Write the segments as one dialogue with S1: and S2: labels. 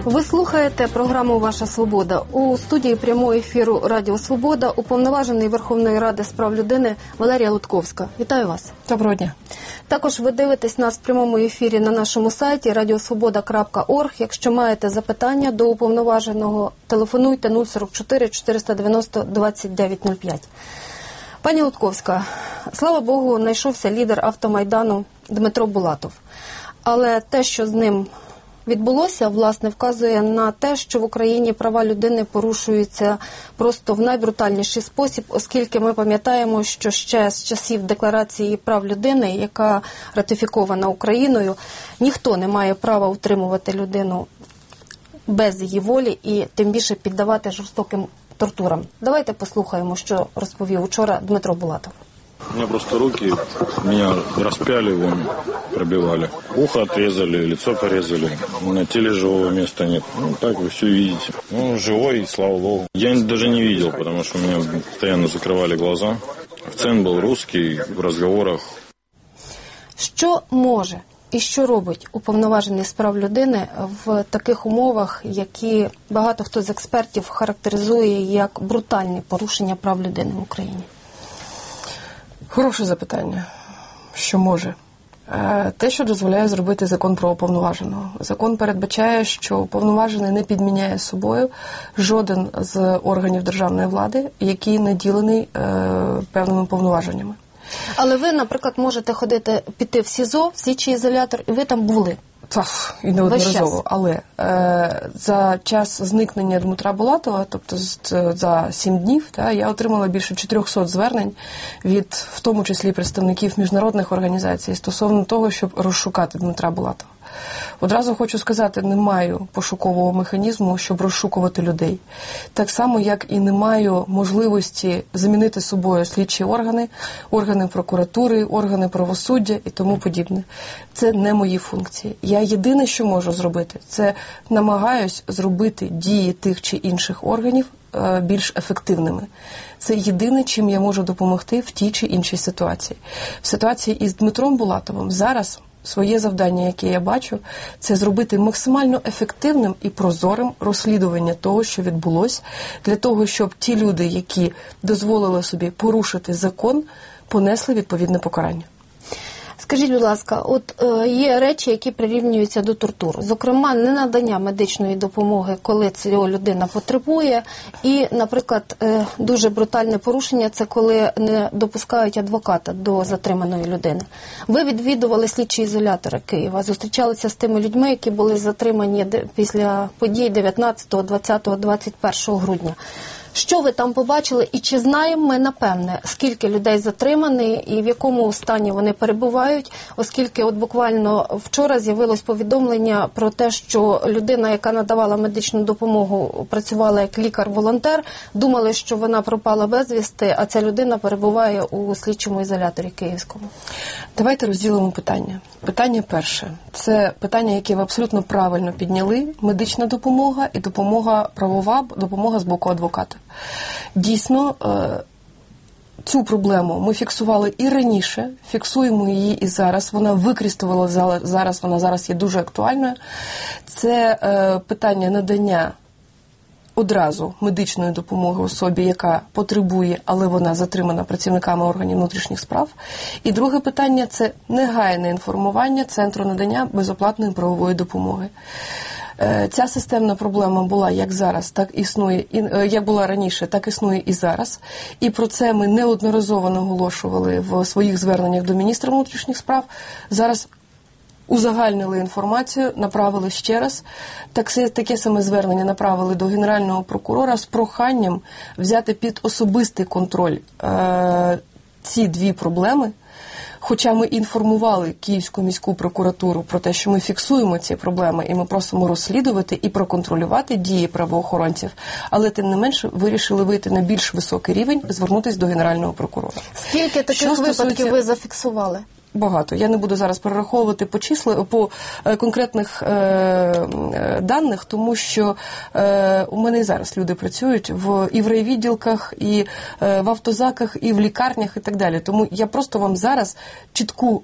S1: Ви слухаєте програму «Ваша свобода». У студії прямого ефіру Радіо Свобода уповноважений Верховної Ради з прав людини Валерія Лутковська. Вітаю вас.
S2: Доброго дня.
S1: Також ви дивитесь нас в прямому ефірі на нашому сайті radiosvoboda.org. Якщо маєте запитання до уповноваженого, телефонуйте 044 490 2905. Пані Лутковська, слава Богу, знайшовся лідер автомайдану Дмитро Булатов. Але те, що з ним відбулося, власне, вказує на те, що в Україні права людини порушуються просто в найбрутальніший спосіб, оскільки ми пам'ятаємо, що ще з часів Декларації прав людини, яка ратифікована Україною, ніхто не має права утримувати людину без її волі і тим більше піддавати жорстоким тортурам. Давайте послухаємо, що розповів вчора Дмитро Булатов.
S3: У меня просто руки, меня распяли, вон, пробивали. Ухо отрезали, лицо порезали. На теле живого места нет. Ну, так вы все видите. Ну, живой, слава Богу. Я даже не видел, потому что меня постоянно закрывали глаза. Акцент был русский в разговорах.
S1: Що може і що робить уповноважений з прав людини в таких умовах, які багато хто з експертів характеризує як брутальні порушення прав людини в Україні?
S2: Хороше запитання. Що може? Те, що дозволяє зробити закон про уповноваженого. Закон передбачає, що уповноважений не підміняє собою жоден з органів державної влади, який наділений певними повноваженнями.
S1: Але ви, наприклад, можете піти в СІЗО, в слідчий ізолятор, і ви там були.
S2: Так, і неодноразово. Але за час зникнення Дмитра Булатова, тобто за 7 днів, я отримала більше 400 звернень від, в тому числі, представників міжнародних організацій стосовно того, щоб розшукати Дмитра Булатова. Одразу хочу сказати, не маю пошукового механізму, щоб розшукувати людей. Так само, як і не маю можливості замінити собою слідчі органи прокуратури, органи правосуддя і тому подібне. Це не мої функції. Я єдине, що можу зробити, це намагаюсь зробити дії тих чи інших органів більш ефективними. Це єдине, чим я можу допомогти в тій чи іншій ситуації. В ситуації із Дмитром Булатовим зараз своє завдання, яке я бачу, це зробити максимально ефективним і прозорим розслідування того, що відбулося, для того, щоб ті люди, які дозволили собі порушити закон, понесли відповідне покарання.
S1: Скажіть, будь ласка, от є речі, які прирівнюються до тортур. Зокрема, ненадання медичної допомоги, коли цього людина потребує. І, наприклад, дуже брутальне порушення – це коли не допускають адвоката до затриманої людини. Ви відвідували слідчі ізолятори Києва, зустрічалися з тими людьми, які були затримані після подій 19, 20, 21 грудня. Що ви там побачили і чи знаємо ми, напевне, скільки людей затримані і в якому стані вони перебувають, оскільки от буквально вчора з'явилось повідомлення про те, що людина, яка надавала медичну допомогу, працювала як лікар-волонтер, думали, що вона пропала безвісти, а ця людина перебуває у слідчому ізоляторі київському.
S2: Давайте розділимо питання. Питання перше. Це питання, яке ви абсолютно правильно підняли. Медична допомога і правова допомога з боку адвоката. Дійсно, цю проблему ми фіксували і раніше, фіксуємо її і зараз. Вона використовувала зараз, вона зараз є дуже актуальною. Це питання надання одразу медичної допомоги особі, яка потребує, але вона затримана працівниками органів внутрішніх справ. І друге питання – це негайне інформування Центру надання безоплатної правової допомоги. Ця системна проблема була як зараз, так існує, як була раніше, так існує і зараз. І про це ми неодноразово наголошували в своїх зверненнях до міністра внутрішніх справ. Зараз узагальнили інформацію, направили ще раз. Таке саме звернення направили до Генерального прокурора з проханням взяти під особистий контроль ці дві проблеми. Хоча ми інформували Київську міську прокуратуру про те, що ми фіксуємо ці проблеми і ми просимо розслідувати і проконтролювати дії правоохоронців, але тим не менше вирішили вийти на більш високий рівень, звернутися до Генерального прокурора.
S1: Скільки таких випадків ви зафіксували?
S2: багато. Я не буду зараз перераховувати по конкретних даних, тому що у мене і зараз люди працюють і в райвідділках, і в автозаках, і в лікарнях, і так далі. Тому я просто вам зараз чітку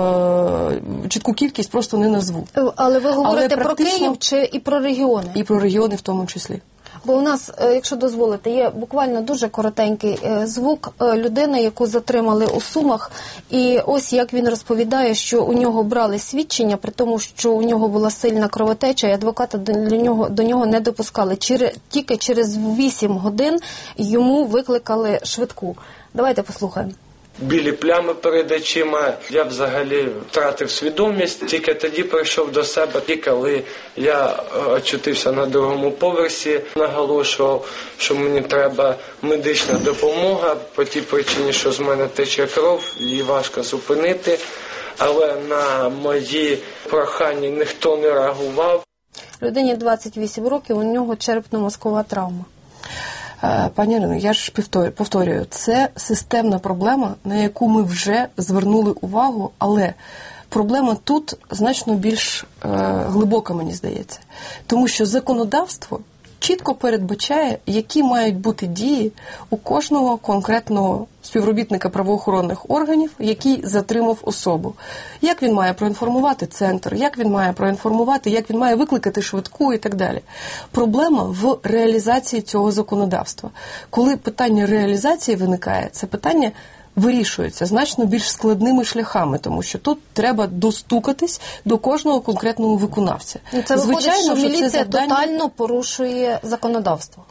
S2: кількість просто не назву.
S1: Але ви говорите про Київ чи і про регіони?
S2: І про регіони в тому числі.
S1: Бо у нас, якщо дозволите, є буквально дуже коротенький звук людини, яку затримали у Сумах, і ось як він розповідає, що у нього брали свідчення, при тому, що у нього була сильна кровотеча, і адвоката до нього не допускали. Тільки через 8 годин йому викликали швидку. Давайте послухаємо.
S4: Білі плями перед очима, я взагалі втратив свідомість, тільки тоді прийшов до себе, і коли я очутився на другому поверсі, наголошував, що мені треба медична допомога, по тій причині, що з мене тече кров, її важко зупинити, але на мої прохання ніхто не реагував.
S1: Людині 28 років, у нього черепно-мозкова травма.
S2: Пані Ірино, я ж повторюю, це системна проблема, на яку ми вже звернули увагу, але проблема тут значно більш глибока, мені здається. Тому що законодавство чітко передбачає, які мають бути дії у кожного конкретного співробітника правоохоронних органів, який затримав особу. Як він має проінформувати центр, як він має проінформувати, як він має викликати швидку і так далі. Проблема в реалізації цього законодавства. Коли питання реалізації виникає, це питання вирішується значно більш складними шляхами, тому що тут треба достукатись до кожного конкретного виконавця.
S1: Це виходить, що міліція тотально порушує законодавство.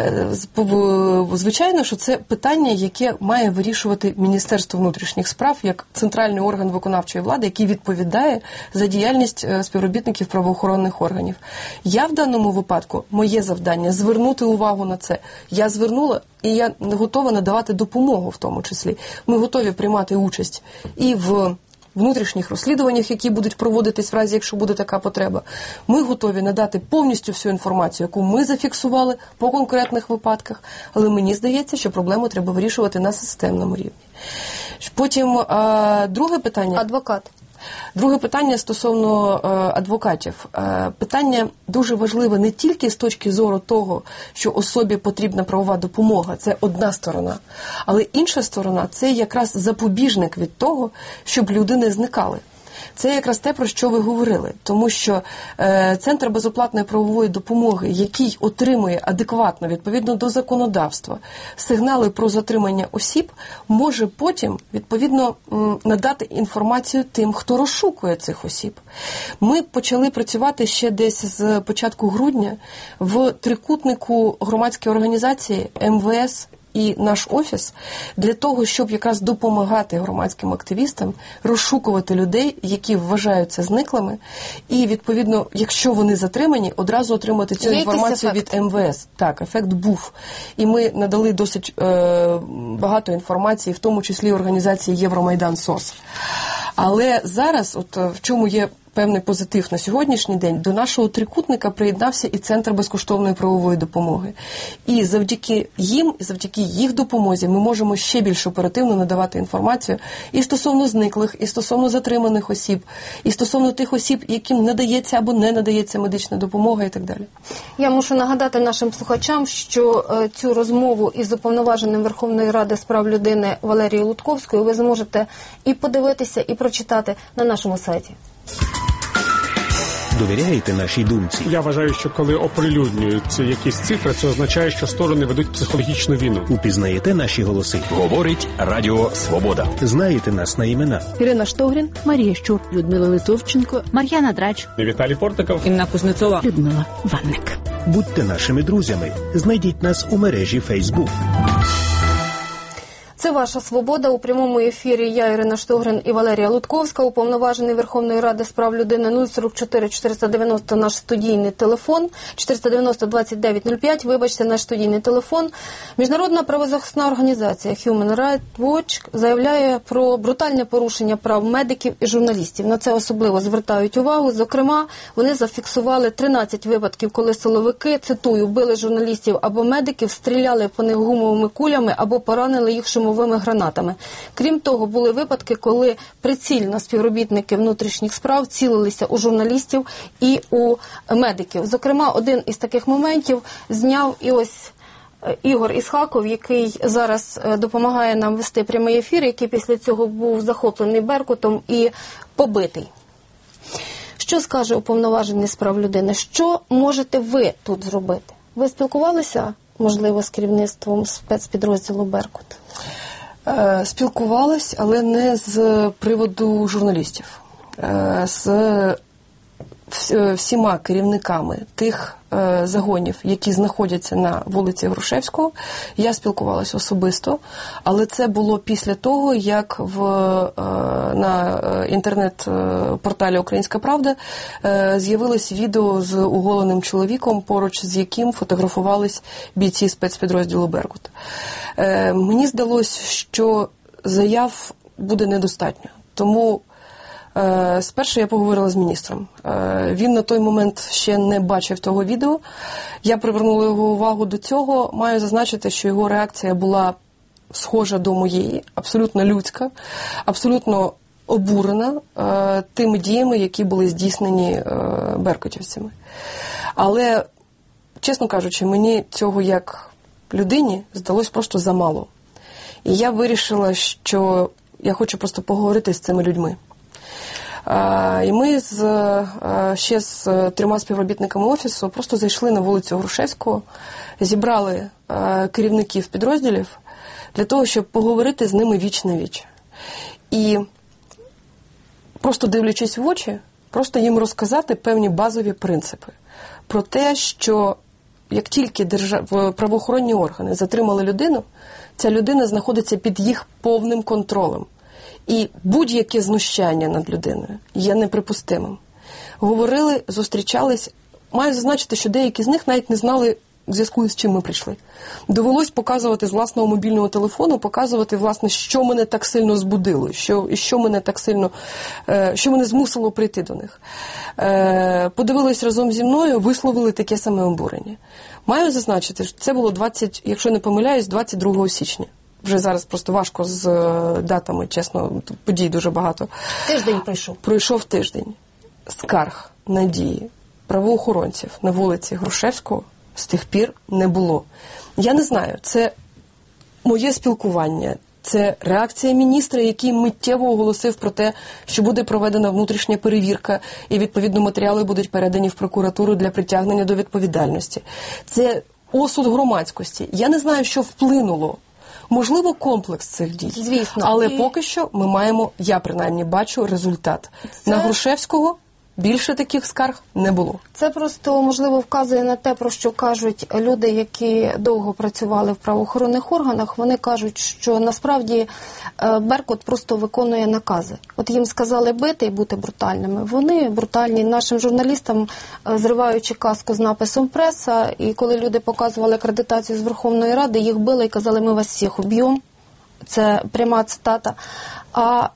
S2: Звичайно, що це питання, яке має вирішувати Міністерство внутрішніх справ як центральний орган виконавчої влади, який відповідає за діяльність співробітників правоохоронних органів. Я в даному випадку, моє завдання – звернути увагу на це. Я звернула, і я готова надавати допомогу в тому числі. Ми готові приймати участь і в внутрішніх розслідуваннях, які будуть проводитись в разі, якщо буде така потреба. Ми готові надати повністю всю інформацію, яку ми зафіксували по конкретних випадках, але мені здається, що проблему треба вирішувати на системному рівні. Потім друге питання.
S1: Адвокат.
S2: Друге питання стосовно адвокатів. Питання дуже важливе не тільки з точки зору того, що особі потрібна правова допомога, це одна сторона, але інша сторона – це якраз запобіжник від того, щоб люди не зникали. Це якраз те, про що ви говорили, тому що Центр безоплатної правової допомоги, який отримує адекватно, відповідно до законодавства, сигнали про затримання осіб, може потім, відповідно, надати інформацію тим, хто розшукує цих осіб. Ми почали працювати ще десь з початку грудня в трикутнику громадської організації МВС і наш офіс для того, щоб якраз допомагати громадським активістам розшукувати людей, які вважаються зниклими, і, відповідно, якщо вони затримані, одразу отримати цю інформацію від МВС. Так, ефект був. І ми надали досить багато інформації, в тому числі організації Євромайдан СОС. Але зараз, от в чому є певний позитив на сьогоднішній день, до нашого трикутника приєднався і Центр безкоштовної правової допомоги. І завдяки їм, і завдяки їх допомозі ми можемо ще більш оперативно надавати інформацію і стосовно зниклих, і стосовно затриманих осіб, і стосовно тих осіб, яким надається або не надається медична допомога і так далі.
S1: Я мушу нагадати нашим слухачам, що цю розмову із уповноваженим Верховної Ради з прав людини Валерією Лутковською ви зможете і подивитися, і прочитати на нашому сайті.
S5: Довіряєте нашій думці?
S6: Я вважаю, що коли оприлюднюються якісь цифри, це означає, що сторони ведуть психологічну війну.
S5: Упізнаєте наші голоси? Говорить Радіо Свобода. Знаєте нас на імена?
S7: Ірина Штогрін, Марія Щур, Людмила Литовченко, Мар'яна Драч,
S6: Віталій Портников,
S7: Інна Кузнецова, Людмила Ванник.
S5: Будьте нашими друзями. Знайдіть нас у мережі Facebook.
S1: Це «Ваша свобода». У прямому ефірі я, Ірина Штогрин і Валерія Лутковська, уповноважений Верховної Ради з прав людини. 044 490 наш студійний телефон, 490 2905, вибачте, наш студійний телефон. Міжнародна правозахисна організація Human Rights Watch заявляє про брутальне порушення прав медиків і журналістів. На це особливо звертають увагу. Зокрема, вони зафіксували 13 випадків, коли силовики, цитую, били журналістів або медиків, стріляли по них гумовими кулями або поранили їх шумовими димовими гранатами. Крім того, були випадки, коли прицільно співробітники внутрішніх справ цілилися у журналістів і у медиків. Зокрема, один із таких моментів зняв і ось Ігор Ісхаков, який зараз допомагає нам вести прямий ефір, який після цього був захоплений Беркутом і побитий. Що скаже уповноважений з прав людини? Що можете ви тут зробити? Ви спілкувалися, можливо, з керівництвом спецпідрозділу «Беркут»?
S2: Спілкувалась, але не з приводу журналістів. З всіма керівниками тих загонів, які знаходяться на вулиці Грушевського, я спілкувалася особисто, але це було після того, як на інтернет-порталі «Українська правда» з'явилось відео з оголеним чоловіком, поруч з яким фотографувались бійці спецпідрозділу «Беркут». Мені здалося, що заяв буде недостатньо, тому спершу я поговорила з міністром. Він на той момент ще не бачив того відео. Я привернула його увагу до цього. Маю зазначити, що його реакція була схожа до моєї, абсолютно людська, абсолютно обурена тими діями, які були здійснені беркутівцями. Але, чесно кажучи, мені цього як людині здалось просто замало. І я вирішила, що я хочу просто поговорити з цими людьми. І ми ще з 3 співробітниками офісу просто зайшли на вулицю Грушевського, зібрали керівників підрозділів для того, щоб поговорити з ними віч на віч. І просто дивлячись в очі, просто їм розказати певні базові принципи про те, що як тільки правоохоронні органи затримали людину, ця людина знаходиться під їх повним контролем. І будь-яке знущання над людиною є неприпустимим. Говорили, зустрічались. Маю зазначити, що деякі з них навіть не знали, в зв'язку з чим ми прийшли. Довелось показувати з власного мобільного телефону, показувати, власне, що мене так сильно збудило, що мене так сильно, що мене змусило прийти до них. Подивились разом зі мною, висловили таке саме обурення. Маю зазначити, що це було якщо не помиляюсь, 22 січня. Вже зараз просто важко з датами, чесно, подій дуже багато.
S1: Тиждень пройшов.
S2: Пройшов тиждень. Скарг, надії правоохоронців на вулиці Грушевського з тих пір не було. Я не знаю, це моє спілкування, це реакція міністра, який миттєво оголосив про те, що буде проведена внутрішня перевірка і, відповідно, матеріали будуть передані в прокуратуру для притягнення до відповідальності. Це осуд громадськості. Я не знаю, що вплинуло. Можливо, комплекс цих дій.
S1: Звісно.
S2: Але поки що ми маємо, я принаймні бачу, результат. На Грушевського більше таких скарг не було.
S1: Це просто, можливо, вказує на те, про що кажуть люди, які довго працювали в правоохоронних органах. Вони кажуть, що насправді Беркут просто виконує накази. От їм сказали бити і бути брутальними. Вони брутальні. Нашим журналістам, зриваючи каску з написом «преса», і коли люди показували акредитацію з Верховної Ради, їх били і казали, ми вас всіх уб'ємо. Це пряма цитата. А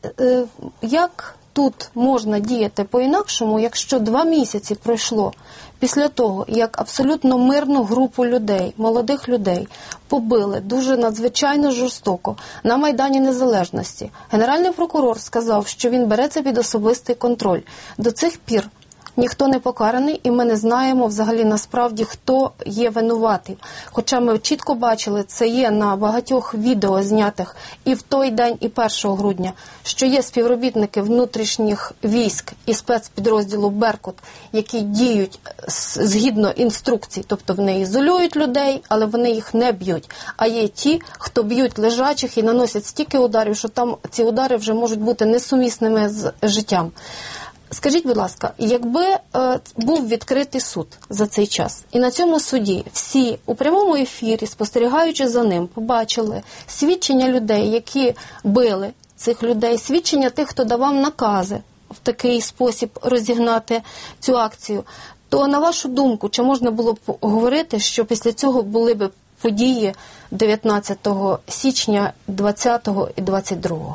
S1: як тут можна діяти по-інакшому, якщо 2 місяці пройшло після того, як абсолютно мирну групу людей, молодих людей, побили дуже надзвичайно жорстоко на Майдані Незалежності. Генеральний прокурор сказав, що він бере це під особистий контроль. До цих пір ніхто не покараний, і ми не знаємо взагалі насправді, хто є винуватий. Хоча ми чітко бачили, це є на багатьох відео знятих і в той день, і 1 грудня, що є співробітники внутрішніх військ і спецпідрозділу «Беркут», які діють згідно інструкцій, тобто вони ізолюють людей, але вони їх не б'ють. А є ті, хто б'ють лежачих і наносять стільки ударів, що там ці удари вже можуть бути несумісними з життям. Скажіть, будь ласка, якби був відкритий суд за цей час, і на цьому суді всі у прямому ефірі, спостерігаючи за ним, побачили свідчення людей, які били цих людей, свідчення тих, хто давав накази в такий спосіб розігнати цю акцію, то, на вашу думку, чи можна було б говорити, що після цього були б події 19 січня, 20 і 22?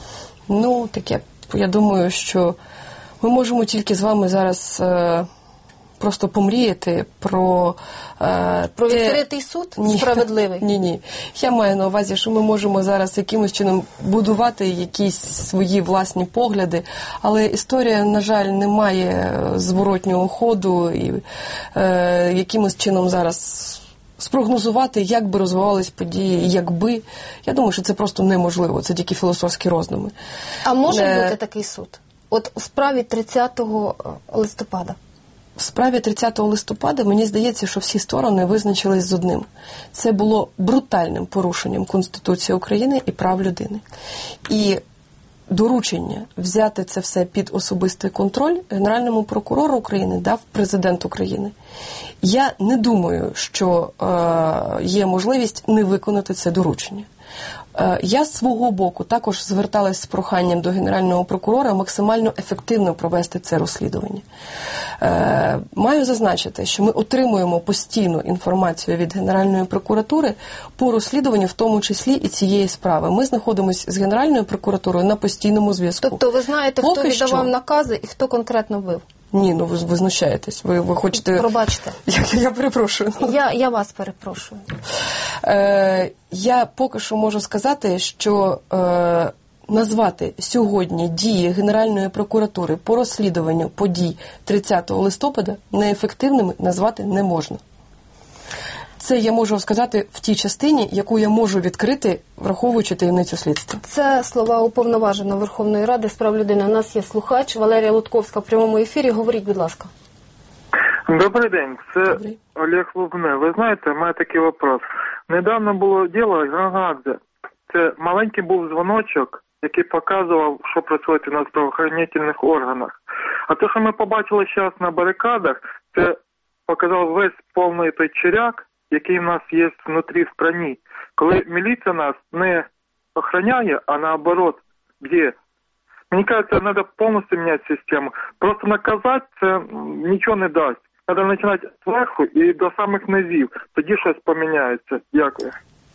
S2: Ну, таке, я думаю, що ми можемо тільки з вами зараз просто помріяти про
S1: відкритий суд?
S2: Ні.
S1: Справедливий?
S2: Ні. Я маю на увазі, що ми можемо зараз якимось чином будувати якісь свої власні погляди, але історія, на жаль, не має зворотнього ходу і якимось чином зараз спрогнозувати, як би розвивались події, якби. Я думаю, що це просто неможливо, це тільки філософські роздуми.
S1: А може бути такий суд? От у справі 30 листопада.
S2: В справі 30 листопада, мені здається, що всі сторони визначились з одним. Це було брутальним порушенням Конституції України і прав людини. І доручення взяти це все під особистий контроль Генеральному прокурору України дав президент України. Я не думаю, що є можливість не виконати це доручення. Я з свого боку також зверталась з проханням до Генерального прокурора максимально ефективно провести це розслідування. Маю зазначити, що ми отримуємо постійну інформацію від Генеральної прокуратури по розслідуванню, в тому числі і цієї справи. Ми знаходимося з Генеральною прокуратурою на постійному зв'язку.
S1: Тобто ви знаєте, хто віддавав накази і хто конкретно бив?
S2: Ні, ну ви знущаєтесь. Ви хочете...
S1: Пробачте.
S2: Я перепрошую.
S1: Я вас перепрошую.
S2: Я поки що можу сказати, що назвати сьогодні дії Генеральної прокуратури по розслідуванню подій 30 листопада неефективними назвати не можна. Це я можу сказати в тій частині, яку я можу відкрити, враховуючи таємницю слідства.
S1: Це слова уповноваженого Верховної Ради з прав людини. У нас є слухач Валерія Лутковська в прямому ефірі. Говоріть, будь ласка.
S8: Добрий день, це Олег Лубне. Ви знаєте, у мене такий вопрос. Недавно було діло Грангадзе. Це маленький був дзвоночок, який показував, що відбувається у нас в правоохоронних органах. А те, що ми побачили зараз на барикадах, це показав весь повний той чиряк, який в нас є внутрі в країні. Коли міліція нас не охороняє, а наоборот б'є. Мені кажется, треба повністю міняти систему. Просто наказати це нічого не дасть. Треба починати зверху і до самих низів. Тоді щось поміняється. Дякую.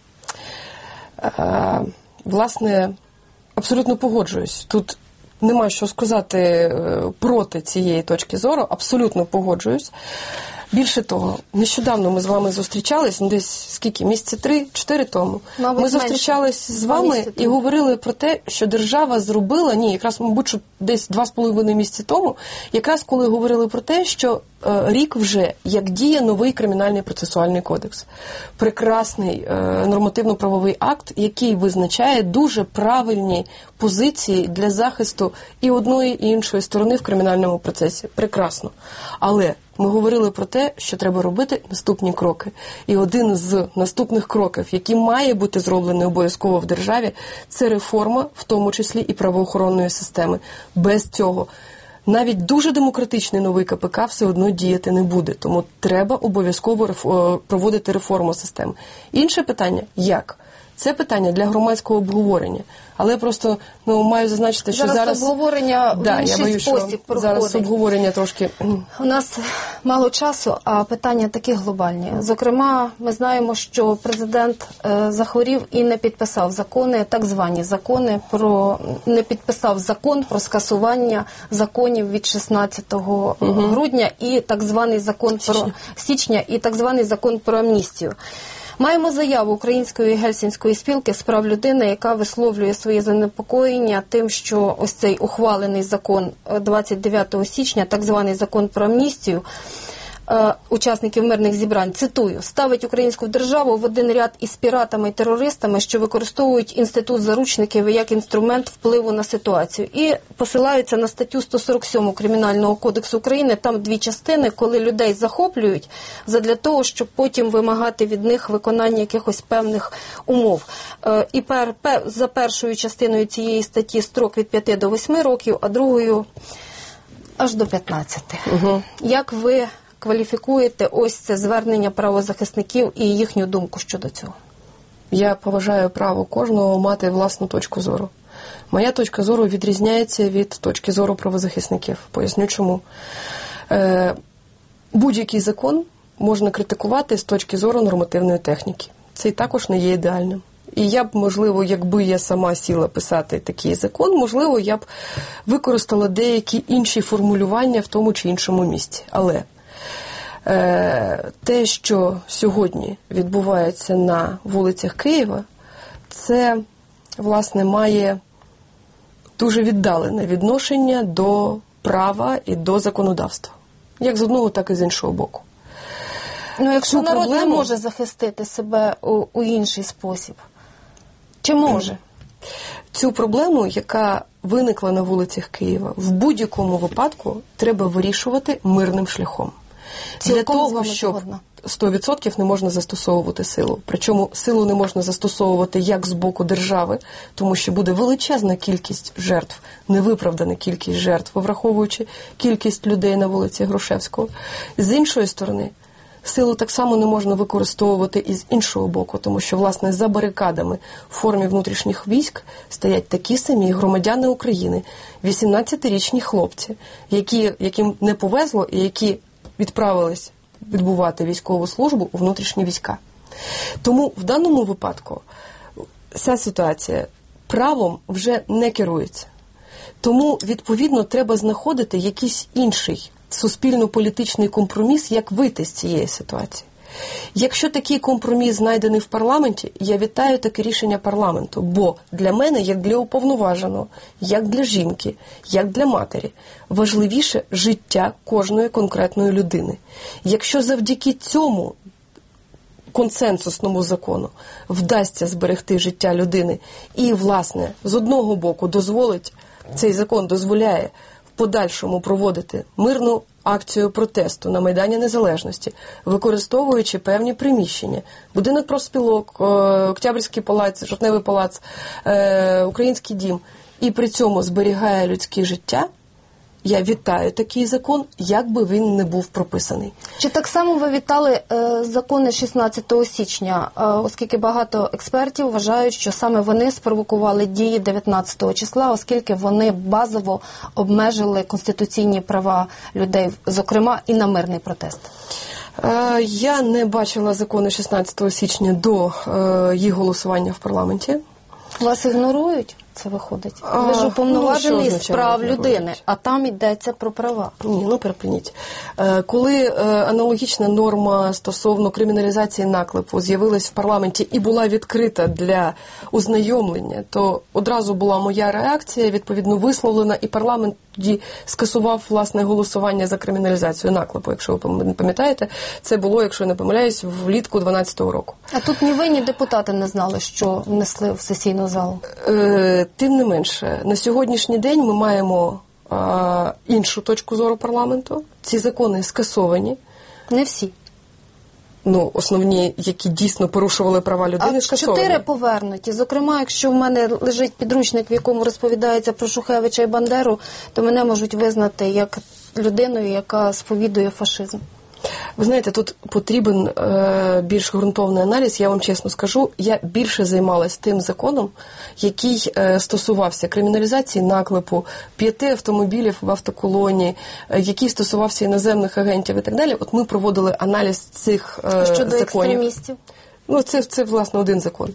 S2: Власне, абсолютно погоджуюсь. Тут нема що сказати проти цієї точки зору. Абсолютно погоджуюсь. Більше того, нещодавно ми з вами зустрічались, десь скільки, місяці 3-4 тому.
S1: Мабуть,
S2: ми зустрічались з вами і говорили про те, що держава зробила, якраз, мабуть, що десь 2,5 місяці тому, якраз коли говорили про те, що рік вже, як діє новий Кримінальний процесуальний кодекс. Прекрасний нормативно-правовий акт, який визначає дуже правильні позиції для захисту і одної, і іншої сторони в кримінальному процесі. Прекрасно. Але ми говорили про те, що треба робити наступні кроки. І один з наступних кроків, який має бути зроблений обов'язково в державі, це реформа, в тому числі і правоохоронної системи. Без цього навіть дуже демократичний новий КПК все одно діяти не буде. Тому треба обов'язково проводити реформу системи. Інше питання – як? Це питання для громадського обговорення. Але просто маю зазначити, що зараз
S1: обговорення в інший спосіб проходить.
S2: Зараз обговорення трошки...
S1: У нас мало часу, а питання такі глобальні. Зокрема, ми знаємо, що президент захворів і не підписав закони, так звані закони, не підписав закон про скасування законів від 16 грудня і так званий закон про січня і так званий закон про амністію. Маємо заяву Української Гельсінської спілки з прав людини, яка висловлює своє занепокоєння тим, що ось цей ухвалений закон 29 січня, так званий закон про амністію, учасників мирних зібрань, цитую, ставить українську державу в один ряд із піратами і терористами, що використовують інститут заручників як інструмент впливу на ситуацію. І посилаються на статтю 147 Кримінального кодексу України, там дві частини, коли людей захоплюють задля того, щоб потім вимагати від них виконання якихось певних умов. І за першою частиною цієї статті строк від 5 до 8 років, а другою аж до 15. Як ви кваліфікуєте ось це звернення правозахисників і їхню думку щодо цього?
S2: Я поважаю право кожного мати власну точку зору. Моя точка зору відрізняється від точки зору правозахисників. Поясню чому. Будь-який закон можна критикувати з точки зору нормативної техніки. Це і також не є ідеальним. І я б, можливо, якби я сама сіла писати такий закон, можливо, я б використала деякі інші формулювання в тому чи іншому місці. Але Те, що сьогодні відбувається на вулицях Києва, це, власне, має дуже віддалене відношення до права і до законодавства. Як з одного, так і з іншого боку.
S1: Ну, якщо народ не може захистити себе у інший спосіб, чи може?
S2: Цю проблему, яка виникла на вулицях Києва, в будь-якому випадку треба вирішувати мирним шляхом. Для того, щоб 100% не можна застосовувати силу. Причому силу не можна застосовувати як з боку держави, тому що буде величезна кількість жертв, невиправдана кількість жертв, враховуючи кількість людей на вулиці Грушевського. З іншої сторони, силу так само не можна використовувати і з іншого боку, тому що, власне, за барикадами в формі внутрішніх військ стоять такі самі громадяни України, 18-річні хлопці, яким не повезло і які відправились відбувати військову службу у внутрішні війська. Тому в даному випадку ця ситуація правом вже не керується. Тому, відповідно, треба знаходити якийсь інший суспільно-політичний компроміс, як вийти з цієї ситуації. Якщо такий компроміс знайдений в парламенті, я вітаю таке рішення парламенту, бо для мене, як для уповноваженого, як для жінки, як для матері, важливіше життя кожної конкретної людини. Якщо завдяки цьому консенсусному закону вдасться зберегти життя людини і, власне, з одного боку цей закон дозволяє в подальшому проводити мирну акцію протесту на Майдані Незалежності, використовуючи певні приміщення, будинок профспілок, Октябрьський палац, Жовтневий палац, Український дім, і при цьому зберігає людське життя, я вітаю такий закон, як би він не був прописаний.
S1: Чи так само ви вітали закони 16 січня, оскільки багато експертів вважають, що саме вони спровокували дії 19 числа, оскільки вони базово обмежили конституційні права людей, зокрема і на мирний протест?
S2: Я не бачила закони 16 січня до їх голосування в парламенті.
S1: Вас ігнорують? Це виходить. Ви ж уповноважений з прав людини, а там йдеться про права.
S2: Ні, перепиніть. Коли аналогічна норма стосовно криміналізації наклепу з'явилась в парламенті і була відкрита для ознайомлення, то одразу була моя реакція, відповідно висловлена, і парламент тоді скасував, власне, голосування за криміналізацію наклепу, якщо ви пам'ятаєте. Це було, якщо я не помиляюсь, влітку 2012 року.
S1: А тут ні ви, ні депутати не знали, що внесли в сесійну залу?
S2: Тим не менше, на сьогоднішній день ми маємо іншу точку зору парламенту. Ці закони скасовані.
S1: Не всі.
S2: Основні, які дійсно порушували права людини, скасовані.
S1: 4 повернуті. Зокрема, якщо в мене лежить підручник, в якому розповідається про Шухевича і Бандеру, то мене можуть визнати як людиною, яка сповідує фашизм.
S2: Ви знаєте, тут потрібен більш ґрунтовний аналіз, я вам чесно скажу. Я більше займалась тим законом, який стосувався криміналізації наклепу, 5 автомобілів в автоколоні, який стосувався іноземних агентів і так далі. От ми проводили аналіз цих законів.
S1: Щодо екстремістів?
S2: Це, власне, один закон.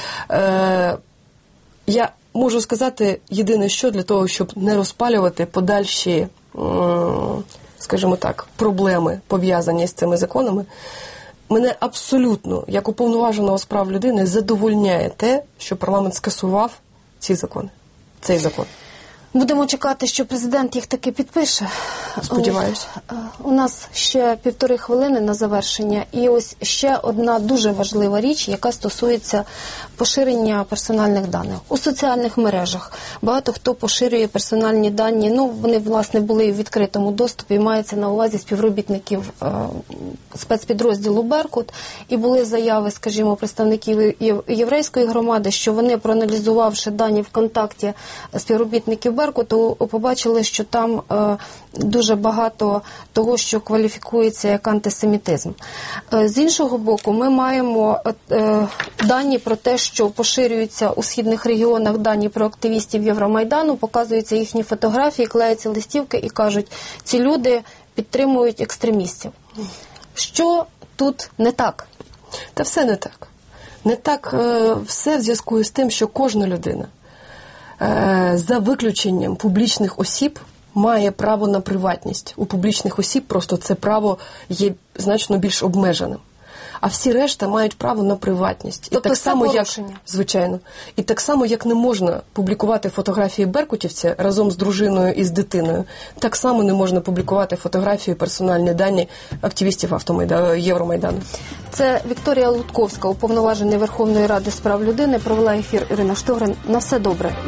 S2: Я можу сказати єдине що для того, щоб не розпалювати подальші скажімо так, проблеми, пов'язані з цими законами, мене абсолютно, як уповноваженого з прав людини, задовольняє те, що парламент скасував цей закон.
S1: Будемо чекати, що президент їх таки підпише.
S2: Сподіваюся.
S1: У нас ще 1,5 хвилини на завершення. І ось ще одна дуже важлива річ, яка стосується поширення персональних даних. У соціальних мережах багато хто поширює персональні дані. Вони, власне, були в відкритому доступі, мається на увазі співробітників спецпідрозділу «Беркут». І були заяви, скажімо, представників єврейської громади, що вони, проаналізувавши дані ВКонтакті співробітників «Беркуту», побачили, що там дуже багато того, що кваліфікується як антисемітизм. З іншого боку, ми маємо дані про те, що поширюються у східних регіонах дані про активістів Євромайдану, показуються їхні фотографії, клеяться листівки і кажуть, ці люди підтримують екстремістів. Що тут не так?
S2: Та все не так. Не так все в зв'язку з тим, що кожна людина, за виключенням публічних осіб, має право на приватність. У публічних осіб просто це право є значно більш обмеженим. А всі решта мають право на приватність.
S1: Тобто
S2: і так само,
S1: порушення.
S2: звичайно. І так само, як не можна публікувати фотографії беркутівця разом з дружиною і з дитиною, так само не можна публікувати фотографії, персональні дані активістів Євромайдану.
S1: Це Вікторія Лутковська, уповноважена Верховної Ради з прав людини, провела ефір Ірина Штогрин. На все добре.